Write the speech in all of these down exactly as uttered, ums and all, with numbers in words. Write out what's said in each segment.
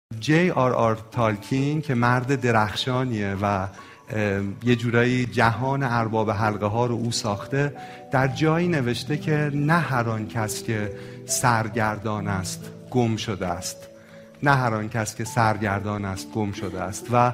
جی آر آر تالکین که مرد درخشانیه و یه جورایی جهان ارباب حلقه ها رو او ساخته، در جایی نوشته که نه هر آن کس که سرگردان است گم شده است، نه هر آن کس که سرگردان است گم شده است. و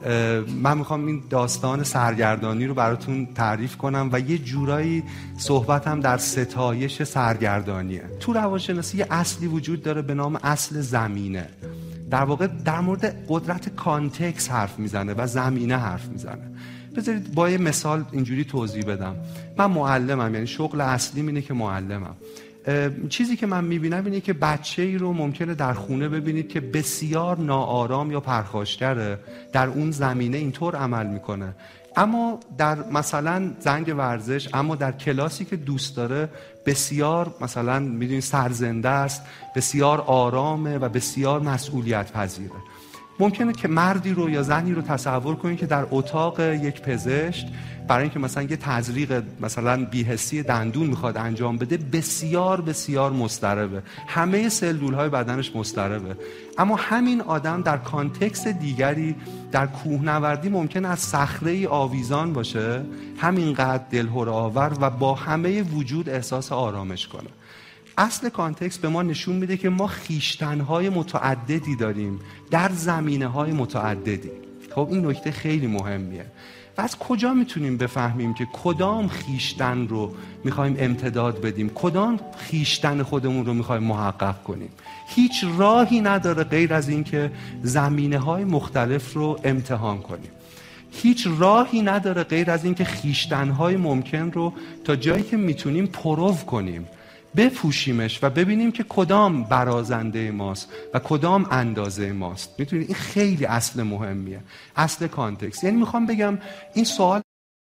من میخوام این داستان سرگردانی رو براتون تعریف کنم و یه جورایی صحبتم در ستایش سرگردانیه. تو روانشناسی یه اصلی وجود داره به نام اصل زمینه. در واقع در مورد قدرت کانتکس حرف میزنه و زمینه حرف میزنه. بذارید با یه مثال اینجوری توضیح بدم. من معلمم، یعنی شغل اصلیم اینه که معلمم. چیزی که من میبینم اینه که بچه‌ای رو ممکنه در خونه ببینید که بسیار ناآرام یا پرخاشگره، در اون زمینه اینطور عمل میکنه، اما در مثلا زنگ ورزش، اما در کلاسی که دوست داره بسیار مثلا میدونید سرزنده است، بسیار آرامه و بسیار مسئولیت پذیره. ممکنه که مردی رو یا زنی رو تصور کنید که در اتاق یک پزشک برای اینکه مثلا یه تزریق مثلا بی‌حسی دندون میخواد انجام بده، بسیار بسیار مضطربه، همه سلولهای بدنش مضطربه، اما همین آدم در کانتکست دیگری در کوهنوردی ممکنه از صخره‌ای آویزان باشه، همینقدر دلهره آور و با همه وجود احساس آرامش کنه. اصل کانتکست به ما نشون میده که ما خویشتن‌های متعددی داریم در زمینه‌های متعددی. خب این نکته خیلی مهمیه. و از کجا میتونیم بفهمیم که کدام خویشتن رو میخوایم امتداد بدیم، کدام خویشتن خودمون رو میخوایم محقق کنیم؟ هیچ راهی نداره غیر از این که زمینه‌های مختلف رو امتحان کنیم. هیچ راهی نداره غیر از این که خویشتن‌های ممکن رو تا جایی که میتونیم پرو کنیم، بپوشیمش و ببینیم که کدام برازنده ماست و کدام اندازه ماست. میتونید این خیلی اصل مهمیه، اصل کانتکست. یعنی میخوام بگم این سوال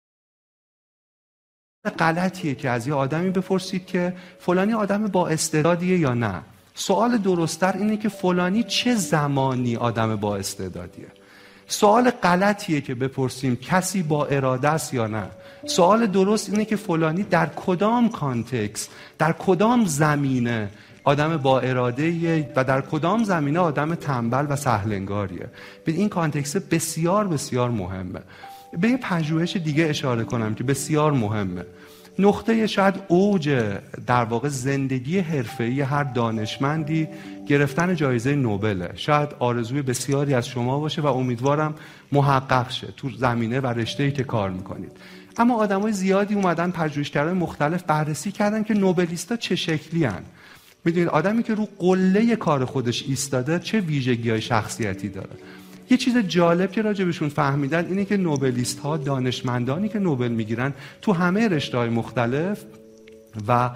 غلطیه که از یه آدمی بپرسید که فلانی آدم با استعدادیه یا نه. سوال درست‌تر اینه که فلانی چه زمانی آدم با استعدادیه. سوال غلطیه که بپرسیم کسی با اراده است یا نه. سوال درست اینه که فلانی در کدام کانتکست، در کدام زمینه آدم با اراده‌ایه و در کدام زمینه آدم تنبل و سهلنگاریه. به این کانتکست بسیار بسیار مهمه. به یه پژوهش دیگه اشاره کنم که بسیار مهمه. نقطه شاید اوج در واقع زندگی حرفه‌ای هر دانشمندی گرفتن جایزه نوبله. شاید آرزوی بسیاری از شما باشه و امیدوارم محقق شه تو زمینه و رشته‌ای که کار میکنید. اما آدمای زیادی اومدن پژوهشگرای مختلف بررسی کردن که نوبلیستا چه شکلی هن. میدونید آدمی که رو قله کار خودش ایستاده چه ویژگی‌های شخصیتی داره. یه چیز جالب که راجبشون فهمیدن اینه که نوبلیست ها، دانشمندانی که نوبل میگیرن تو همه رشته‌های مختلف و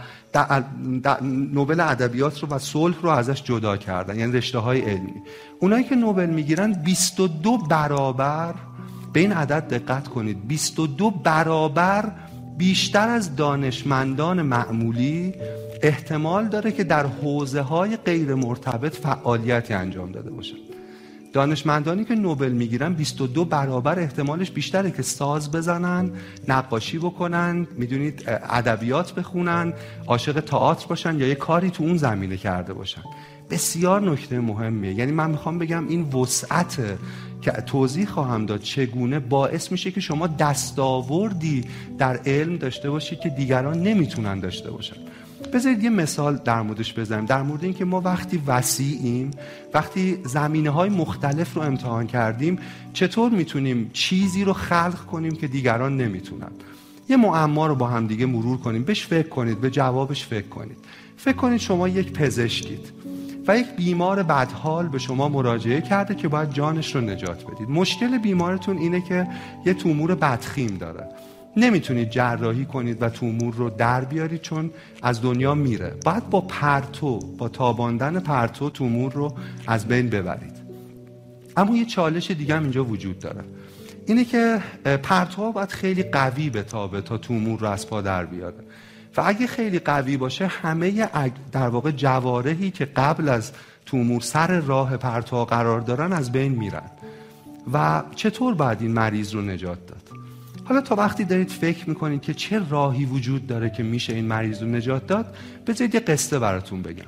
نوبل ادبیات رو و صلح رو ازش جدا کردن، یعنی رشته‌های علمی. اونایی که نوبل میگیرن بیست و دو برابر، به این عدد دقت کنید، بیست و دو برابر بیشتر از دانشمندان معمولی احتمال داره که در حوزه‌های غیر مرتبط فعالیتی انجام داده باشن. دانشمندانی که نوبل میگیرن بیست و دو برابر احتمالش بیشتره که ساز بزنن، نقاشی بکنن، میدونید ادبیات بخونن، عاشق تئاتر باشن یا یه کاری تو اون زمینه کرده باشن. بسیار نکته مهمیه. یعنی من میخوام بگم این وسعت که توضیح خواهم داد چگونه باعث میشه که شما دستاوردی در علم داشته باشید که دیگران نمیتونن داشته باشن. بذارید یه مثال در موردش بزنیم، در مورد این که ما وقتی وسیعیم، وقتی زمینه‌های مختلف رو امتحان کردیم، چطور میتونیم چیزی رو خلق کنیم که دیگران نمیتونن. یه معما رو با هم دیگه مرور کنیم، بهش فکر کنید، به جوابش فکر کنید. فکر کنید شما یک پزشکید و یک بیمار بدحال به شما مراجعه کرده که باید جانش رو نجات بدید. مشکل بیمارتون اینه که یه تومور بدخیم داره. نمیتونید جراحی کنید و تومور رو در بیارید چون از دنیا میره. باید با پرتو، با تاباندن پرتو تومور رو از بین ببرید. اما یه چالش دیگه هم اینجا وجود داره. اینه که پرتو باید خیلی قوی بتابه تا تومور رو از پا در بیاره. و اگه خیلی قوی باشه همه در واقع جوارحی که قبل از تومور سر راه پرتو قرار دارن از بین میرن. و چطور باید این مریض رو نجات داد؟ حالا تا وقتی دارید فکر میکنید که چه راهی وجود داره که میشه این مریض رو نجات داد، بذارید یه قصه براتون بگم.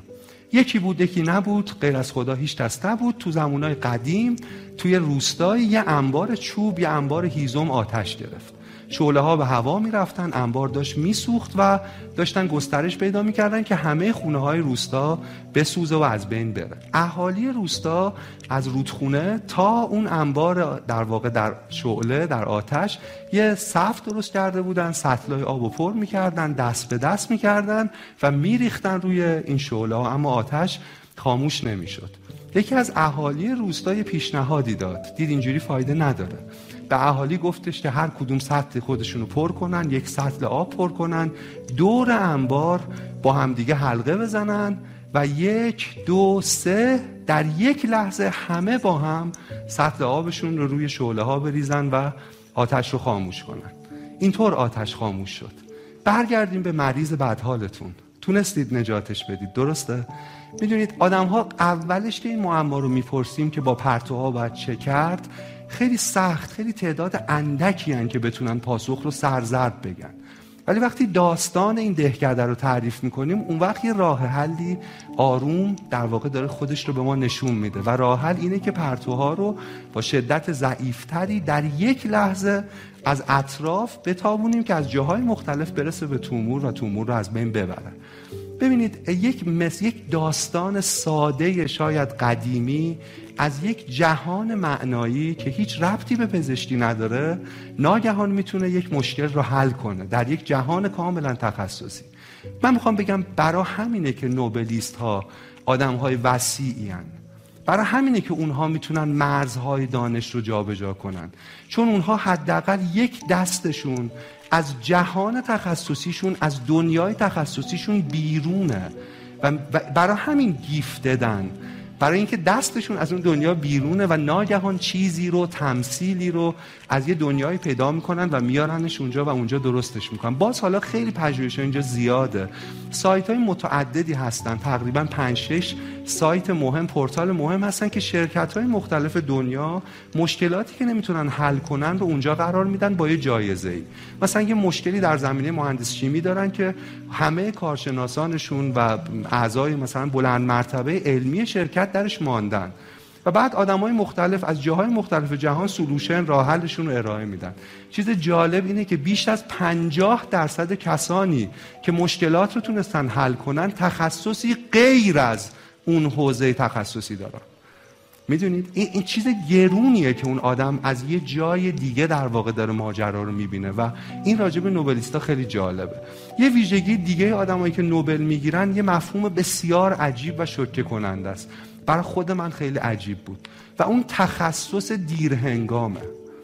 یکی بود یکی نبود، غیر از خدا هیچ کس نبود. تو زمانهای قدیم توی روستایی یه انبار چوب، یه انبار هیزم آتش گرفت. شعله ها به هوا می رفتن، انبار داشت می سوخت و داشتن گسترش پیدا می کردن که همه خونه های روستا بسوزه و از بین بره. اهالی روستا از رودخونه تا اون انبار در واقع در شعله در آتش یه صف درست کرده بودن، سطلای آبو پر می کردن، دست به دست می کردن و می ریختن روی این شعله ها، اما آتش خاموش نمی شد. یکی از اهالی روستا یه پیشنهادی داد، دید اینجوری فایده نداره. به اهالی گفتش که هر کدوم سطل خودشونو پر کنن، یک سطل آب پر کنن، دور انبار با همدیگه حلقه بزنن و یک دو سه در یک لحظه همه با هم سطل آبشون رو روی شعله ها بریزن و آتش رو خاموش کنن. اینطور آتش خاموش شد. برگردیم به مریض بدحالتون. تونستید نجاتش بدید، درسته؟ میدونید آدم ها اولش که این معما رو میپرسیم که با پرتوها باید چه کرد، خیلی سخت، خیلی تعداد اندکی هن که بتونن پاسخ رو سرزرد بگن. ولی وقتی داستان این دهکده رو تعریف میکنیم، اون وقت یه راه حلی آروم در واقع داره خودش رو به ما نشون میده و راه حل اینه که پرتوها رو با شدت ضعیفتری در یک لحظه از اطراف بتابونیم که از جاهای مختلف برسه به تومور و تومور رو از بین ببره. ببینید یک مثل یک داستان ساده شاید قدیمی از یک جهان معنایی که هیچ ربطی به پزشکی نداره ناگهان میتونه یک مشکل رو حل کنه در یک جهان کاملا تخصصی. من میخوام بگم برای همینه که نوبلیست ها آدم های وسیعی هن. برای همینه که اونها میتونن مرزهای دانش رو جابجا کنن، چون اونها حداقل یک دستشون از جهان تخصصیشون، از دنیای تخصصیشون بیرونه و برای همین گیفتدن، برای اینکه دستشون از اون دنیا بیرونه و ناگهان چیزی رو، تمثیلی رو از یه دنیای پیدا میکنن و میارنش اونجا و اونجا درستش میکنن. باز حالا خیلی پژوهش‌ها اینجا زیاده، سایت‌های متعددی هستن، تقریبا پنج شش سایت مهم، پورتال مهم هستن که شرکت‌های مختلف دنیا مشکلاتی که نمیتونن حل کنن رو اونجا قرار میدن با یه جایزه‌ای. مثلا یه مشکلی در زمینه مهندس شیمی دارن که همه کارشناسانشون و اعضای مثلا بلند مرتبه علمی شرکت درش ماندن و بعد آدمای مختلف از جاهای مختلف جهان سولوشن راه حلشون رو ارائه میدن. چیز جالب اینه که بیش از پنجاه درصد کسانی که مشکلات رو تونستن حل کنن تخصصی غیر از اون حوزه تخصصی دارن. میدونید این این چیز گرونیه که اون آدم از یه جای دیگه در واقع داره ماجرا رو میبینه و این راجب نوبلیستا خیلی جالبه. یه ویژگی دیگه آدمایی که نوبل میگیرن یه مفهوم بسیار عجیب و شوکه کننده است. برای خود من خیلی عجیب بود و اون تخصص دیرهنگامه.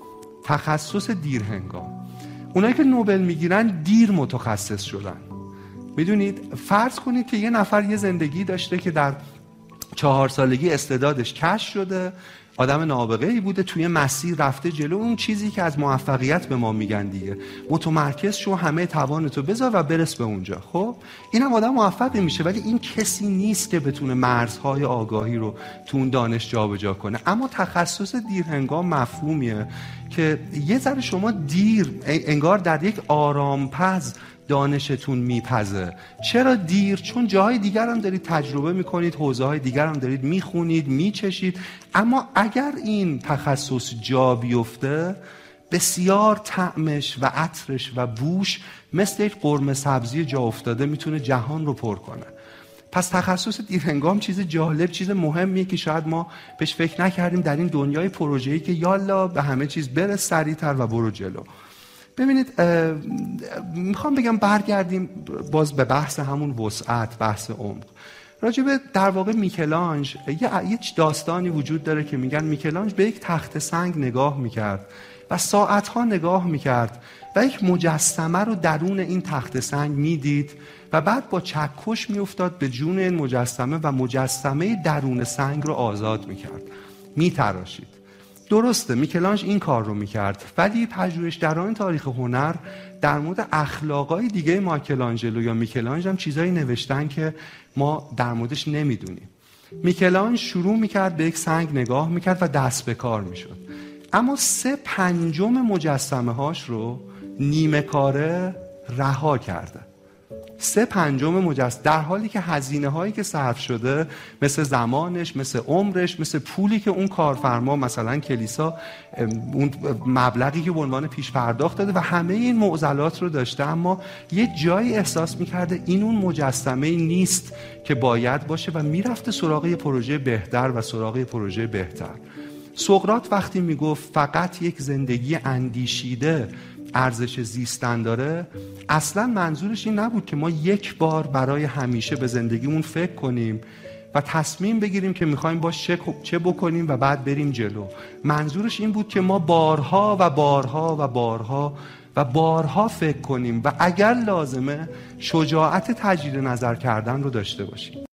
تخصص دیرهنگام. اونایی که نوبل میگیرن دیر متخصص شدن. میدونید فرض کنید که یه نفر یه زندگی داشته که در چهار سالگی استعدادش کشف شده، آدم نابغه‌ای بوده، توی مسیر رفته جلو، اون چیزی که از موفقیت به ما میگن دیگه، متمرکز شو، همه توانتو بذار و برس به اونجا. خب اینم آدم موفقی میشه، ولی این کسی نیست که بتونه مرزهای آگاهی رو تو اون دانش جابجا کنه. اما تخصص دیرهنگام مفهومیه که یه ذره شما دیر انگار در یک آرامپز دانشتون میپزه. چرا دیر؟ چون جاهای دیگر هم دارید تجربه میکنید، حوزه های دیگر هم دارید میخونید، میچشید. اما اگر این تخصص جا بیفته، بسیار طعمش و عطرش و بوش مثل یک قرمه سبزی جا افتاده میتونه جهان رو پر کنه. پس تخصص دیرهنگام چیز جالب، چیز مهمیه که شاید ما بهش فکر نکردیم در این دنیای پروژه‌ای که یالا به همه چیز برس سریعتر و برو جلو. ببینید میخوام بگم برگردیم باز به بحث همون وسعت، بحث عمق. راجع به در واقع میکلانج یه یه داستانی وجود داره که میگن میکلانج به یک تخت سنگ نگاه میکرد و ساعتها نگاه میکرد و یک مجسمه رو درون این تخت سنگ میدید و بعد با چکش میافتاد به جون این مجسمه و مجسمه درون سنگ رو آزاد میکرد، میتراشید. درسته میکلانج این کار رو میکرد، ولی پژوهشگران تاریخ هنر در مورد اخلاقای دیگه مایکلانجلو یا میکلانج هم چیزایی نوشتن که ما در موردش نمیدونیم. میکلانج شروع میکرد به یک سنگ نگاه میکرد و دست به کار میشد، اما سه پنجم مجسمه هاش رو نیمه کاره رها کرده. سه پنجم مجسم، در حالی که هزینه هایی که صرف شده مثل زمانش، مثل عمرش، مثل پولی که اون کارفرما مثلا کلیسا اون مبلغی که به عنوان پیش پرداخت داده و همه این معضلات رو داشته، اما یه جایی احساس میکرده این اون مجسمه نیست که باید باشه و میرفته سراغ پروژه بهتر و سراغ پروژه بهتر. سقراط وقتی میگفت فقط یک زندگی اندیشیده ارزش زیستن داره، اصلا منظورش این نبود که ما یک بار برای همیشه به زندگیمون فکر کنیم و تصمیم بگیریم که میخوایم باش چه بکنیم و بعد بریم جلو. منظورش این بود که ما بارها و بارها و بارها و بارها فکر کنیم و اگر لازمه شجاعت تجدید نظر کردن رو داشته باشیم.